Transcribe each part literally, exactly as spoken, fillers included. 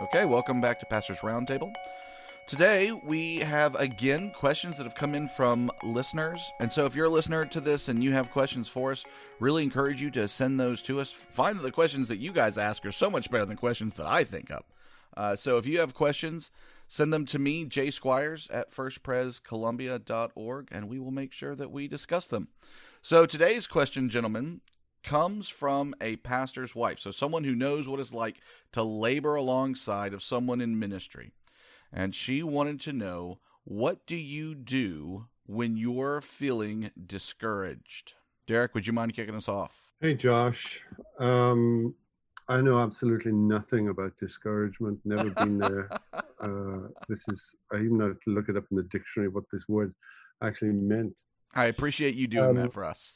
Okay, welcome back to Pastor's Roundtable. Today, we have, again, questions that have come in from listeners. And so if you're a listener to this and you have questions for us, really encourage you to send those to us. Find that the questions that you guys ask are so much better than questions that I think of. Uh, so if you have questions, send them to me, Jay Squires, at first pres columbia dot org, and we will make sure that we discuss them. So today's question, gentlemen, comes from a pastor's wife. So someone who knows what it's like to labor alongside of someone in ministry. And she wanted to know, what do you do when you're feeling discouraged? Derek, would you mind kicking us off? Hey, Josh. Um, I know absolutely nothing about discouragement, never been there. Uh, this is, I even had to look it up in the dictionary what this word actually meant. I appreciate you doing um, that for us.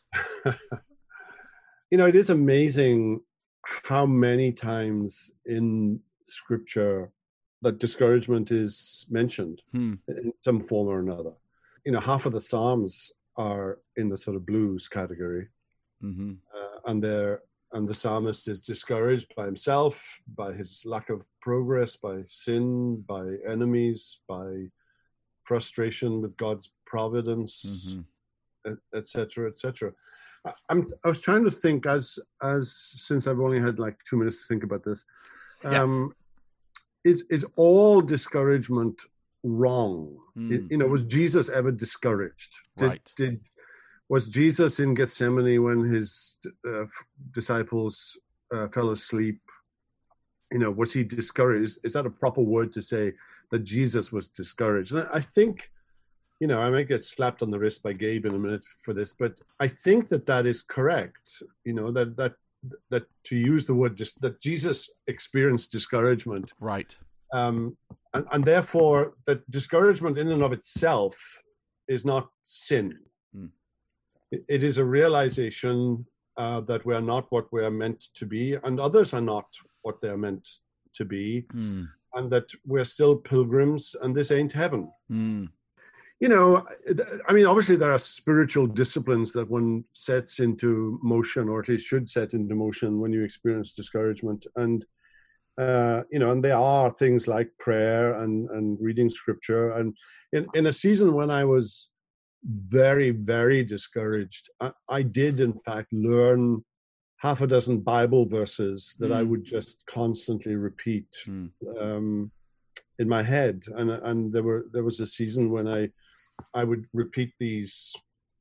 You know, it is amazing how many times in Scripture that discouragement is mentioned hmm. in some form or another. You know, half of the Psalms are in the sort of blues category. Mm-hmm. Uh, and they're, and the psalmist is discouraged by himself, by his lack of progress, by sin, by enemies, by frustration with God's providence, mm-hmm. et cetera, et cetera. I'm, I was trying to think as, as since I've only had like two minutes to think about this, um, yeah. is, is all discouragement wrong? Mm. You know, was Jesus ever discouraged? Did, right. Did, was Jesus in Gethsemane when his uh, disciples uh, fell asleep? You know, was he discouraged? Is that a proper word to say that Jesus was discouraged? And I think, you know, I might get slapped on the wrist by Gabe in a minute for this, but I think that that is correct. You know, that that that to use the word just that Jesus experienced discouragement, right? Um, and, and therefore, that discouragement in and of itself is not sin. Mm. It, it is a realization uh, that we are not what we are meant to be, and others are not what they are meant to be, mm. and that we're still pilgrims, and this ain't heaven. Mm. You know, I mean, obviously there are spiritual disciplines that one sets into motion, or at least should set into motion when you experience discouragement. And, uh, you know, and there are things like prayer and, and reading scripture. And in, in a season when I was very, very discouraged, I, I did, in fact, learn half a dozen Bible verses that mm. I would just constantly repeat mm. um, in my head. And, and there were there was a season when I, I would repeat these,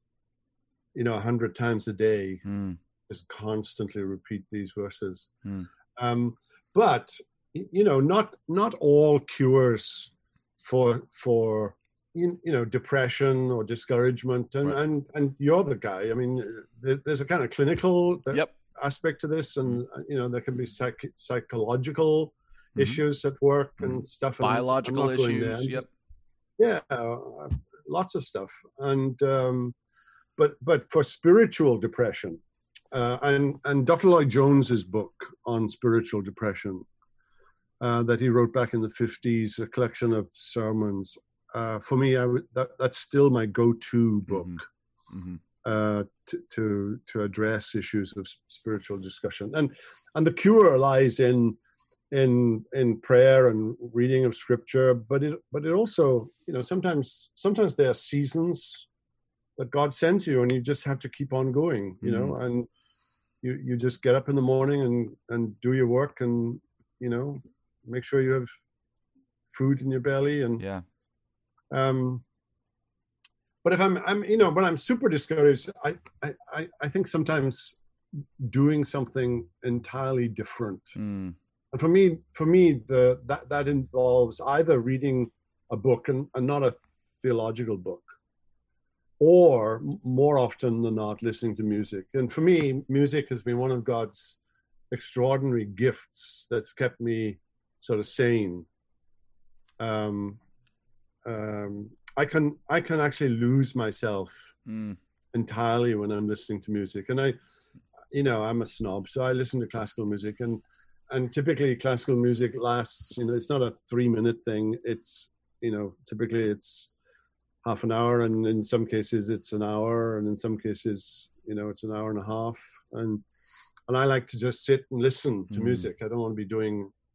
you know, a hundred times a day, mm. just constantly repeat these verses. Mm. Um, but, you know, not not all cures for, for you, you know, depression or discouragement. And, right. and, and you're the guy. I mean, there, there's a kind of clinical yep. aspect to this. And, mm. you know, there can be psych- psychological mm-hmm. issues at work mm. and stuff. Biological I'm, I'm issues, yep. Yeah. Uh, lots of stuff. And um but but for spiritual depression, uh and and Doctor Lloyd Jones's book on spiritual depression uh that he wrote back in the fifties, a collection of sermons, uh for me I would that, that's still my go-to book. Mm-hmm. Mm-hmm. uh to, to to address issues of spiritual discussion. And and the cure lies in in in prayer and reading of scripture, but it but it also, you know, sometimes sometimes there are seasons that God sends you and you just have to keep on going, you mm-hmm. know, and you you just get up in the morning and and do your work and, you know, make sure you have food in your belly. And yeah um but if I'm I'm you know, when I'm super discouraged, I I I think sometimes doing something entirely different. Mm. And for me, for me, the that, that involves either reading a book, and, and not a theological book, or more often than not, listening to music. And for me, music has been one of God's extraordinary gifts that's kept me sort of sane. Um, um, I can I can actually lose myself mm. entirely when I'm listening to music. And I, you know, I'm a snob, so I listen to classical music, and And typically classical music lasts, you know, it's not a three minute thing. It's, you know, typically it's half an hour, and in some cases it's an hour, and in some cases, you know, it's an hour and a half. And, and I like to just sit and listen to mm. music. I don't want to be doing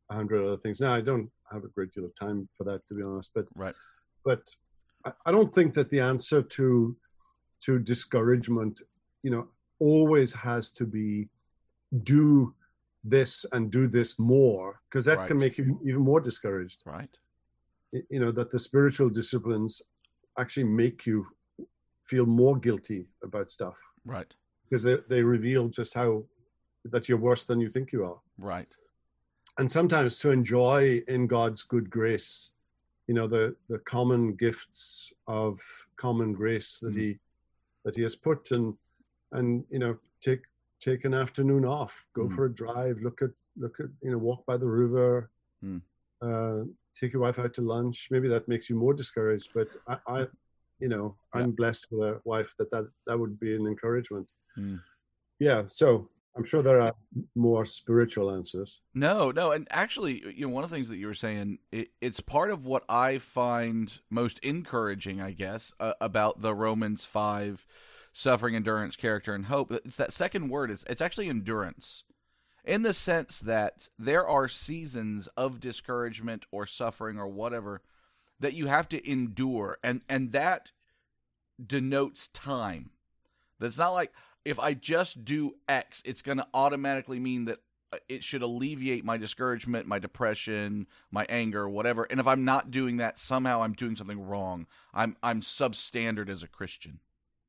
a hundred other things. Now, I don't have a great deal of time for that, to be honest, but right. but I, I don't think that the answer to to discouragement, you know, always has to be do this and do this more, because that right. can make you even more discouraged. Right. You know, that the spiritual disciplines actually make you feel more guilty about stuff. Right. Because they, they reveal just how that you're worse than you think you are. Right. And sometimes to enjoy in God's good grace, you know, the, the common gifts of common grace that mm. he that he has put, and and you know, take take an afternoon off, go mm. for a drive, look at look at you know, walk by the river, mm. uh, take your wife out to lunch. Maybe that makes you more discouraged, but I, I you know, yeah. I'm blessed with a wife that that, that would be an encouragement. Mm. Yeah, so I'm sure there are more spiritual answers. No, no, and actually, you know, one of the things that you were saying, it, it's part of what I find most encouraging, I guess, uh, about the Romans five suffering, endurance, character, and hope. It's that second word. It's, it's actually endurance, in the sense that there are seasons of discouragement or suffering or whatever that you have to endure, and, and that denotes time. That's not like, if I just do X, it's going to automatically mean that it should alleviate my discouragement, my depression, my anger, whatever. And if I'm not doing that, somehow I'm doing something wrong. I'm I'm substandard as a Christian.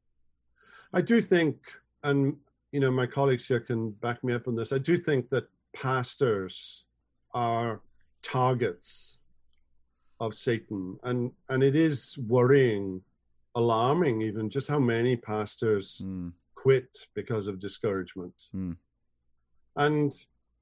I do think, and you know, my colleagues here can back me up on this, I do think that pastors are targets of Satan. And, and it is worrying, alarming even, just how many pastors mm. quit because of discouragement. Mm. And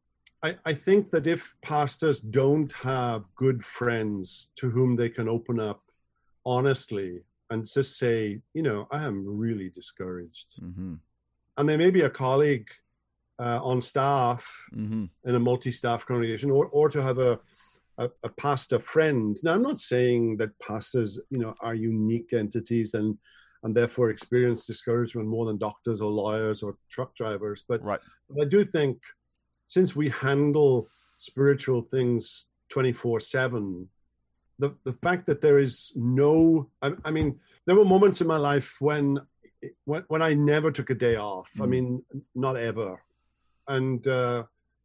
I, I think that if pastors don't have good friends to whom they can open up honestly and just say, you know, I am really discouraged. Mm-hmm. And there may be a colleague uh, on staff mm-hmm. in a multi-staff congregation, or, or to have a, a, a pastor friend. Now, I'm not saying that pastors, you know, are unique entities and and therefore experience discouragement more than doctors or lawyers or truck drivers. But, right. but I do think, since we handle spiritual things twenty-four seven, the, the fact that there is no, I, I mean, there were moments in my life when, when, when I never took a day off. Mm. I mean, not ever. And uh,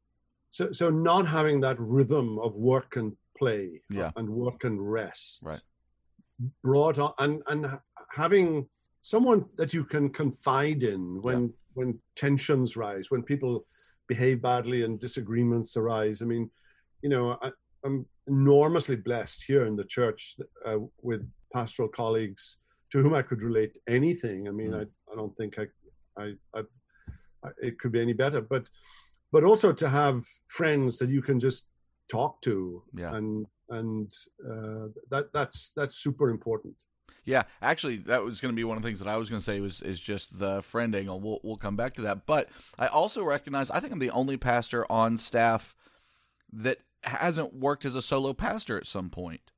so, so not having that rhythm of work and play yeah. and work and rest right. brought on, and, and having someone that you can confide in when, yeah. when tensions rise, when people behave badly and disagreements arise. I mean, you know, I, I'm enormously blessed here in the church uh, with pastoral colleagues to whom I could relate anything. I mean, mm. I, I don't think I, I, I, I, it could be any better, but, but also to have friends that you can just talk to, yeah. and, and uh, that, that's, that's super important. Yeah, actually, that was going to be one of the things that I was going to say was is just the friend angle. We'll we'll come back to that, but I also recognize I think I'm the only pastor on staff that hasn't worked as a solo pastor at some point,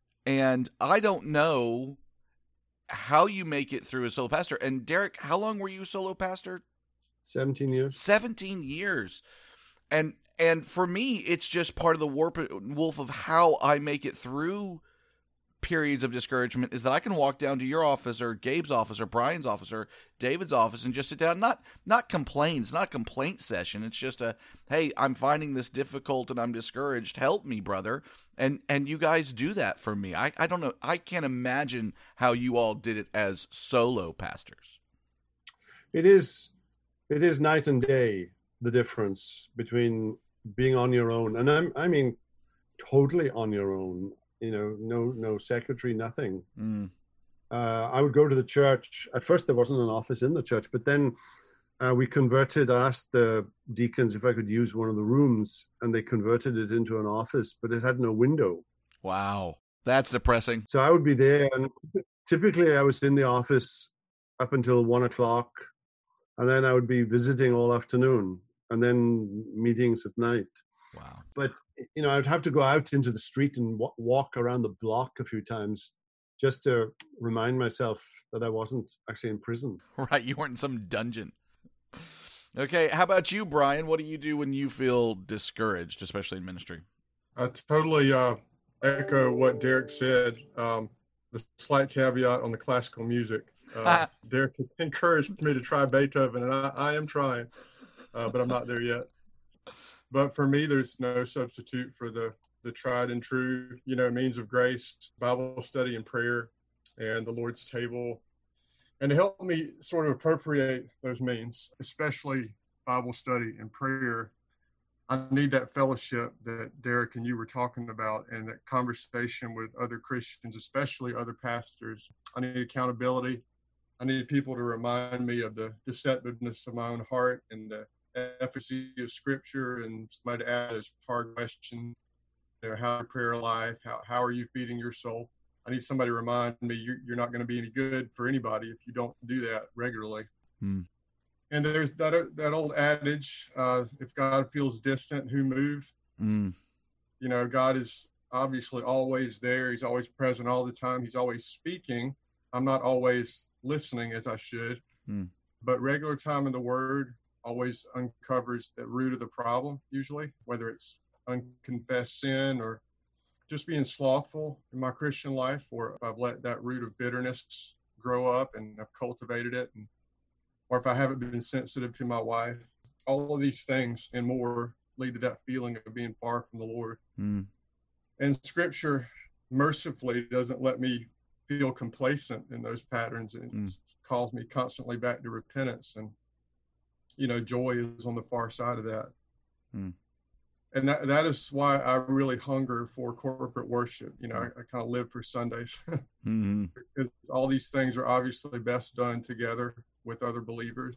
and I don't know how you make it through as solo pastor. And Derek, how long were you solo pastor? Seventeen years. Seventeen years, and and for me, it's just part of the warp wolf of how I make it through periods of discouragement, is that I can walk down to your office or Gabe's office or Brian's office or David's office and just sit down, not not complain. It's not a complaint session. It's just a, hey, I'm finding this difficult and I'm discouraged. Help me, brother. And and you guys do that for me. I, I don't know. I can't imagine how you all did it as solo pastors. It is, it is night and day, the difference between being on your own. And I'm, I mean, totally on your own. You know, no, no secretary, nothing. Mm. Uh, I would go to the church. At first, there wasn't an office in the church, but then uh, we converted. I asked the deacons if I could use one of the rooms, and they converted it into an office, but it had no window. Wow, that's depressing. So I would be there, and typically I was in the office up until one o'clock, and then I would be visiting all afternoon, and then meetings at night. Wow. But, you know, I'd have to go out into the street and w- walk around the block a few times just to remind myself that I wasn't actually in prison. Right. You weren't in some dungeon. Okay. How about you, Brian? What do you do when you feel discouraged, especially in ministry? I totally uh, echo what Derek said. Um, the slight caveat on the classical music. Uh, Derek encouraged me to try Beethoven, and I, I am trying, uh, but I'm not there yet. But for me, there's no substitute for the the tried and true, you know, means of grace, Bible study and prayer, and the Lord's table. And to help me sort of appropriate those means, especially Bible study and prayer, I need that fellowship that Derek and you were talking about, and that conversation with other Christians, especially other pastors. I need accountability. I need people to remind me of the deceptiveness of my own heart and the efficacy of Scripture, and somebody to ask those hard questions. You know, how's your prayer life? How how are you feeding your soul? I need somebody to remind me you're, you're not going to be any good for anybody if you don't do that regularly. Hmm. And there's that that old adage, uh, if God feels distant, who moved? Mm. You know, God is obviously always there. He's always present all the time. He's always speaking. I'm not always listening as I should. Mm. But regular time in the Word always uncovers the root of the problem, usually, whether it's unconfessed sin or just being slothful in my Christian life, or if I've let that root of bitterness grow up and I've cultivated it, and or if I haven't been sensitive to my wife. All of these things and more lead to that feeling of being far from the Lord. Mm. And Scripture mercifully doesn't let me feel complacent in those patterns. It mm. calls me constantly back to repentance. And, you know, joy is on the far side of that. Mm. And that, that is why I really hunger for corporate worship. You know, I, I kind of live for Sundays. mm-hmm. Because all these things are obviously best done together with other believers.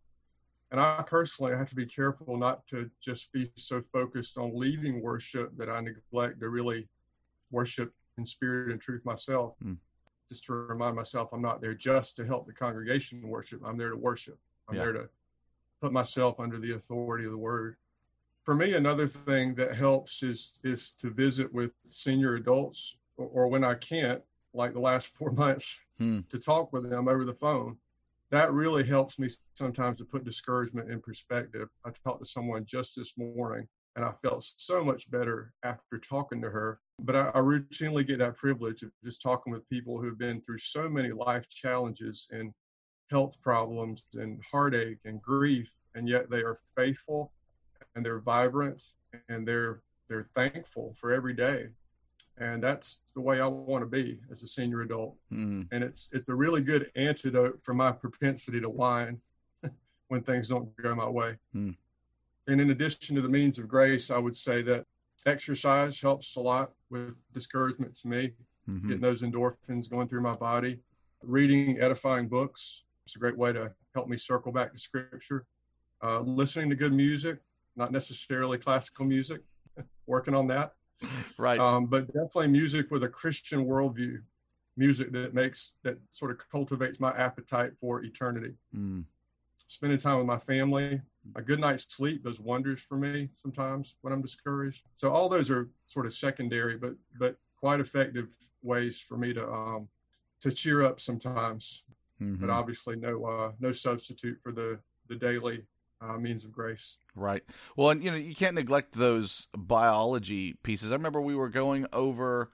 And I personally have to be careful not to just be so focused on leading worship that I neglect to really worship in spirit and truth myself. Mm. Just to remind myself I'm not there just to help the congregation worship. I'm there to worship. I'm yeah. there to put myself under the authority of the Word. For me, another thing that helps is is to visit with senior adults, or, or when I can't, like the last four months, hmm. to talk with them over the phone. That really helps me sometimes to put discouragement in perspective. I talked to someone just this morning, and I felt so much better after talking to her. But I, I routinely get that privilege of just talking with people who've been through so many life challenges and health problems and heartache and grief, and yet they are faithful and they're vibrant and they're they're thankful for every day. And that's the way I want to be as a senior adult. Mm. And it's it's a really good antidote for my propensity to whine when things don't go my way. Mm. And in addition to the means of grace, I would say that exercise helps a lot with discouragement to me, mm-hmm. getting those endorphins going through my body. Reading edifying books is a great way to help me circle back to Scripture. Uh, listening to good music, not necessarily classical music, working on that. Right. Um, but definitely music with a Christian worldview, music that makes, that sort of cultivates my appetite for eternity. Mm. Spending time with my family, a good night's sleep does wonders for me sometimes when I'm discouraged. So all those are sort of secondary, but but quite effective ways for me to um, to cheer up sometimes. Mm-hmm. But obviously no uh, no substitute for the the daily Uh, means of grace. Right. Well, and you know, you can't neglect those biology pieces. I remember we were going over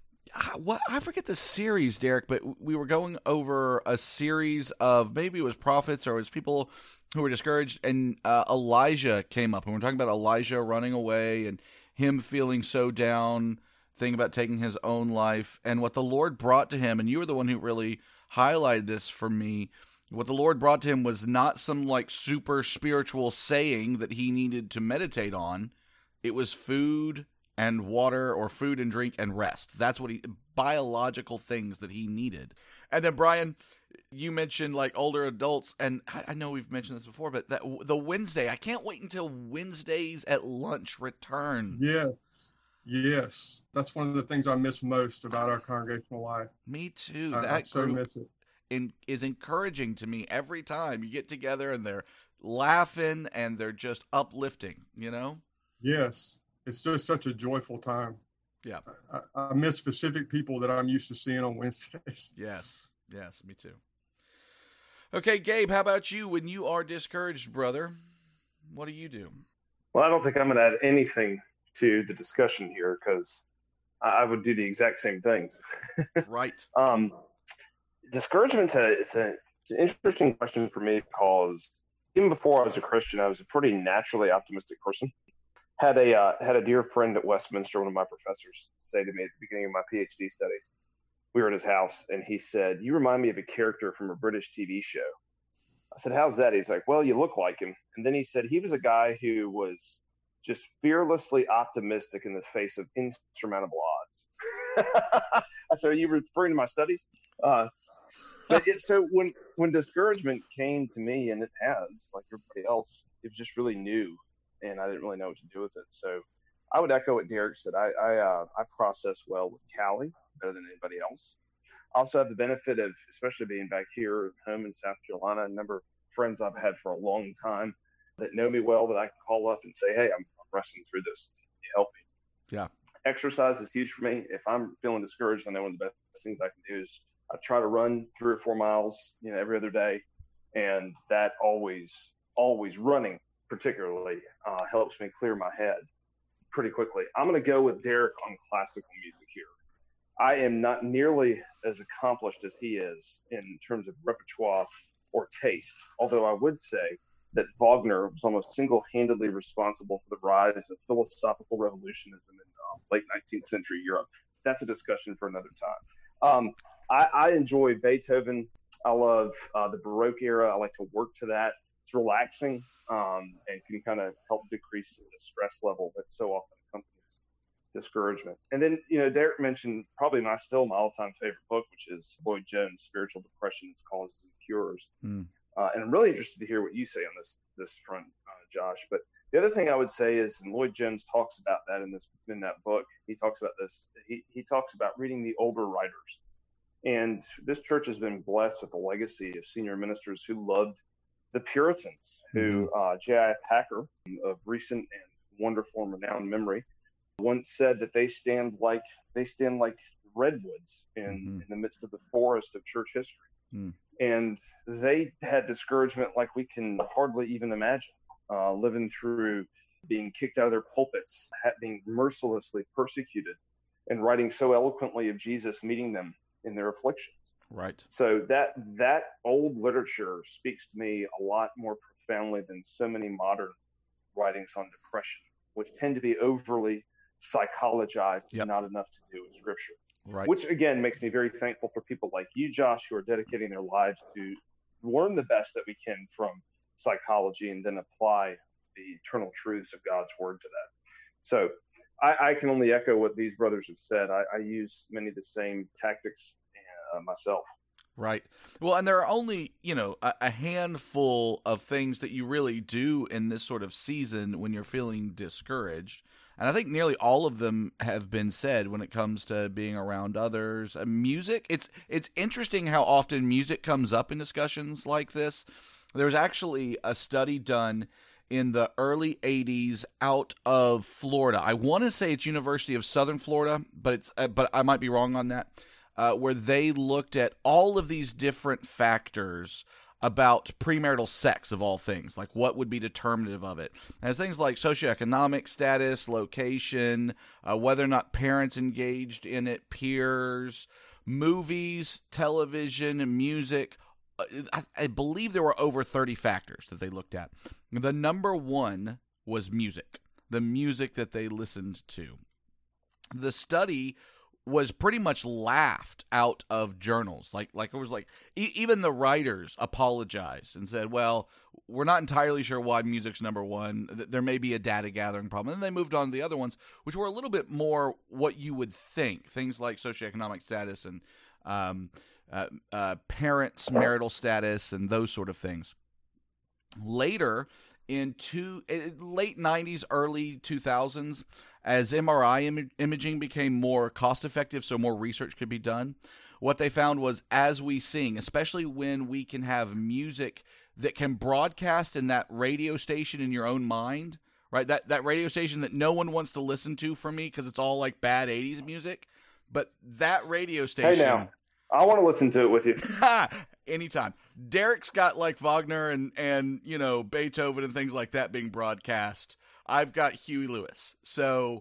what I forget the series, Derek, but we were going over a series of, maybe it was prophets or it was people who were discouraged, and uh, Elijah came up, and we're talking about Elijah running away and him feeling so down, thinking about taking his own life, and what the Lord brought to him. And you were the one who really highlighted this for me. What the Lord brought to him was not some like super spiritual saying that he needed to meditate on. It was food and water, or food and drink and rest. That's what he, biological things that he needed. And then Brian, you mentioned like older adults, and I, I know we've mentioned this before, but that the Wednesday, I can't wait until Wednesdays at lunch return. Yes. Yes. That's one of the things I miss most about our congregational life. Me too. I, that I so group miss it. In, is encouraging to me every time you get together, and they're laughing and they're just uplifting, you know? Yes. It's just such a joyful time. Yeah. I, I miss specific people that I'm used to seeing on Wednesdays. Yes. Yes, me too. Okay, Gabe, how about you? When you are discouraged, brother, what do you do? Well, I don't think I'm going to add anything to the discussion here because I would do the exact same thing. Right. Um, discouragement's a, it's, a, it's an interesting question for me because even before I was a Christian, I was a pretty naturally optimistic person. Had a uh, had a dear friend at Westminster, one of my professors, say to me at the beginning of my PhD studies. We were at his house, and he said, "You remind me of a character from a British T V show." I said, "How's that?" He's like, "Well, you look like him." And then he said he was a guy who was just fearlessly optimistic in the face of insurmountable odds. I said, "Are you referring to my studies?" Uh, but it, so when when discouragement came to me, and it has, like everybody else, it was just really new. And I didn't really know what to do with it. So I would echo what Derek said. I I, uh, I process well with Callie better than anybody else. I also have the benefit of, especially being back here home in South Carolina, a number of friends I've had for a long time that know me well that I can call up and say, "Hey, I'm, I'm wrestling through this. Can you help me?" Yeah. Exercise is huge for me. If I'm feeling discouraged, I know one of the best things I can do is I try to run three or four miles, you know, every other day. And that always, always running particularly uh, helps me clear my head pretty quickly. I'm going to go with Derek on classical music here. I am not nearly as accomplished as he is in terms of repertoire or taste, although I would say that Wagner was almost single-handedly responsible for the rise of philosophical revolutionism in uh, late nineteenth century Europe. That's a discussion for another time. Um, I, I enjoy Beethoven. I love uh, the Baroque era. I like to work to that. It's relaxing um, and can kind of help decrease the stress level that so often accompanies discouragement. And then, you know, Derek mentioned probably my still my all-time favorite book, which is Lloyd Jones' Spiritual Depression: Its Causes and Cures. Mm. Uh, and I'm really interested to hear what you say on this this front, uh, Josh. But the other thing I would say is, and Lloyd Jones talks about that in this in that book. He talks about this. He he talks about reading the older writers. And this church has been blessed with a legacy of senior ministers who loved the Puritans, who uh, J I Packer, of recent and wonderful and renowned memory, once said that they stand like they stand like redwoods in, mm-hmm. in the midst of the forest of church history. Mm. And they had discouragement like we can hardly even imagine, uh, living through being kicked out of their pulpits, being mercilessly persecuted, and writing so eloquently of Jesus meeting them in their afflictions. Right. So that that old literature speaks to me a lot more profoundly than so many modern writings on depression, which tend to be overly psychologized yep. and not enough to do with Scripture. Right. Which again makes me very thankful for people like you, Josh, who are dedicating their lives to learn the best that we can from psychology and then apply the eternal truths of God's Word to that. So I, I can only echo what these brothers have said. I, I use many of the same tactics uh, myself. Right. Well, and there are only, you know, a, a handful of things that you really do in this sort of season when you're feeling discouraged. And I think nearly all of them have been said when it comes to being around others. Uh, music, it's it's interesting how often music comes up in discussions like this. There's actually a study done in the early eighties out of Florida. I want to say it's University of Southern Florida, but it's uh, but I might be wrong on that, uh, where they looked at all of these different factors about premarital sex, of all things, like what would be determinative of it. And it's things like socioeconomic status, location, uh, whether or not parents engaged in it, peers, movies, television, music. I, I believe there were over thirty factors that they looked at. The number one was music, the music that they listened to. The study was pretty much laughed out of journals. Like, like it was like, e- even the writers apologized and said, well, we're not entirely sure why music's number one. There may be a data gathering problem. And then they moved on to the other ones, which were a little bit more what you would think. Things like socioeconomic status and um, uh, uh, parents' marital status and those sort of things. Later, in two, late nineties, early two thousands, as M R I im- imaging became more cost-effective, so more research could be done, what they found was as we sing, especially when we can have music that can broadcast in that radio station in your own mind, right? That that radio station that no one wants to listen to from me because it's all like bad eighties music, but that radio station... Hey now, I want to listen to it with you. Anytime. Derek's got like Wagner and, and, you know, Beethoven and things like that being broadcast. I've got Huey Lewis. So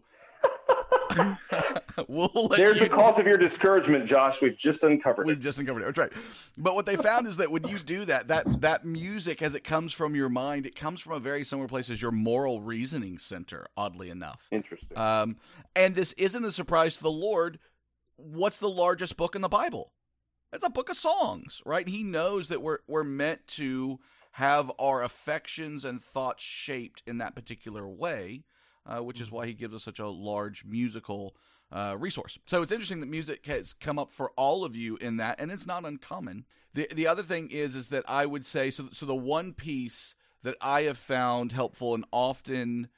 we'll let There's you... the cause of your discouragement, Josh. We've just uncovered We've it. We've just uncovered it. That's right. But what they found is that when you do that, that, that music, as it comes from your mind, it comes from a very similar place as your moral reasoning center, oddly enough. Interesting. Um, and this isn't a surprise to the Lord. What's the largest book in the Bible? It's a book of songs, right? He knows that we're we're meant to have our affections and thoughts shaped in that particular way, uh, which is why he gives us such a large musical uh, resource. So it's interesting that music has come up for all of you in that, and it's not uncommon. The the other thing is is that I would say, so, so the one piece that I have found helpful and often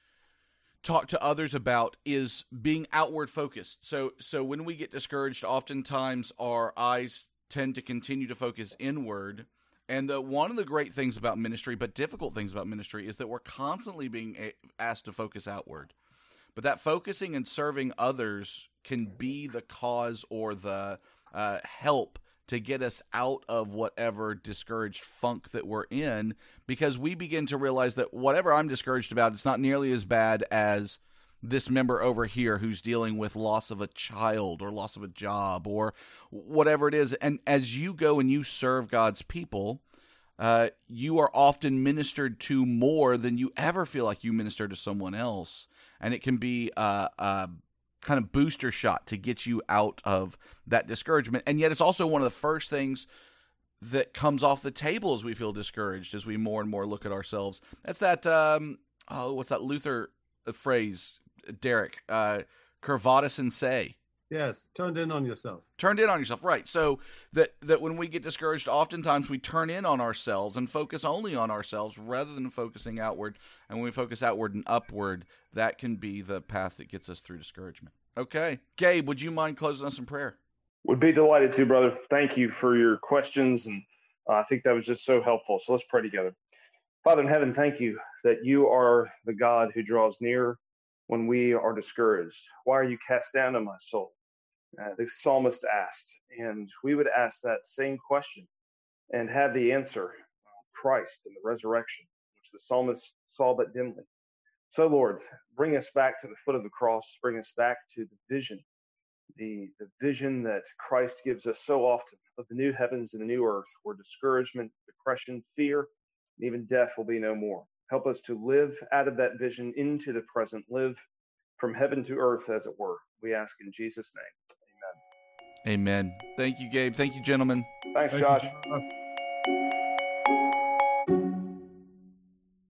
talk to others about is being outward focused. So so when we get discouraged, oftentimes our eyes tend to continue to focus inward. And the, one of the great things about ministry, but difficult things about ministry, is that we're constantly being a, asked to focus outward. But that focusing and serving others can be the cause or the uh, help to get us out of whatever discouraged funk that we're in, because we begin to realize that whatever I'm discouraged about, it's not nearly as bad as this member over here who's dealing with loss of a child or loss of a job or whatever it is. And as you go and you serve God's people, uh, you are often ministered to more than you ever feel like you minister to someone else. And it can be uh, uh kind of booster shot to get you out of that discouragement. And yet it's also one of the first things that comes off the table as we feel discouraged, as we more and more look at ourselves. That's that, um, oh, what's that Luther phrase, Derek? Uh, curvatus in se. Yes, turned in on yourself. Turned in on yourself, right. So that, that when we get discouraged, oftentimes we turn in on ourselves and focus only on ourselves rather than focusing outward. And when we focus outward and upward, that can be the path that gets us through discouragement. Okay. Gabe, would you mind closing us in prayer? Would be delighted to, brother. Thank you for your questions. And uh, I think that was just so helpful. So let's pray together. Father in heaven, thank you that you are the God who draws near when we are discouraged. Why are you cast down on my soul? Uh, the psalmist asked, and we would ask that same question and have the answer of Christ and the resurrection, which the psalmist saw but dimly. So, Lord, bring us back to the foot of the cross, bring us back to the vision, the, the vision that Christ gives us so often of the new heavens and the new earth, where discouragement, depression, fear, and even death will be no more. Help us to live out of that vision into the present, live from heaven to earth, as it were. We ask in Jesus' name. Amen. Amen. Thank you, Gabe. Thank you, gentlemen. Thanks, Thank Josh. you.